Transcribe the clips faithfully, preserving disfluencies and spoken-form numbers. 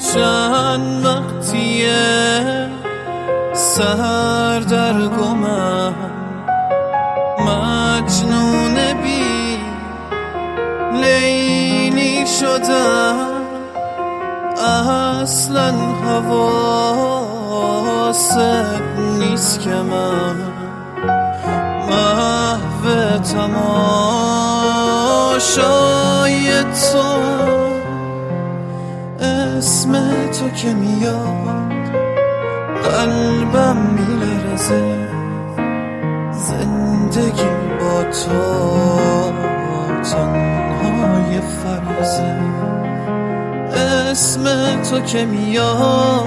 روشن وقتیه سهر در گمم مجنون بی لیلی شدم اصلا حواسم نیست که من محو تماشای تو اسم تو که میاد قلبم میلرزه زندگی با تو تنهای فرزه اسم تو که میاد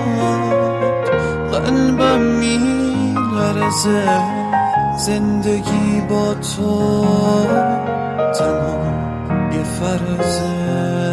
قلبم میلرزه زندگی با تو تنهای فرزه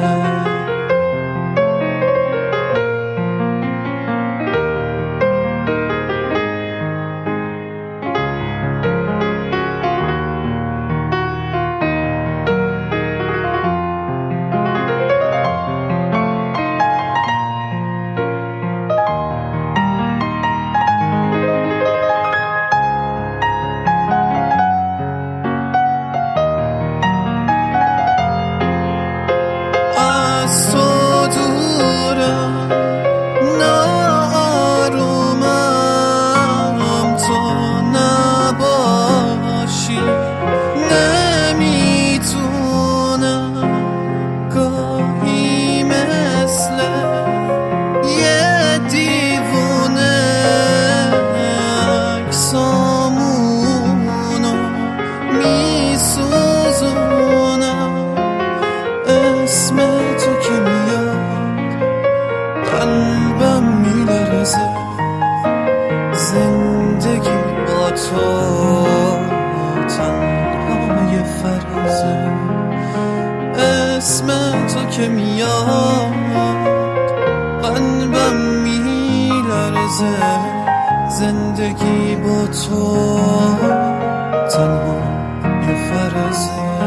اسم تو که میاد قلبم میلرزه زندگی با تو تنهای فرزه اسم تو که میاد قلبم میلرزه زندگی با تو تنهای فرزه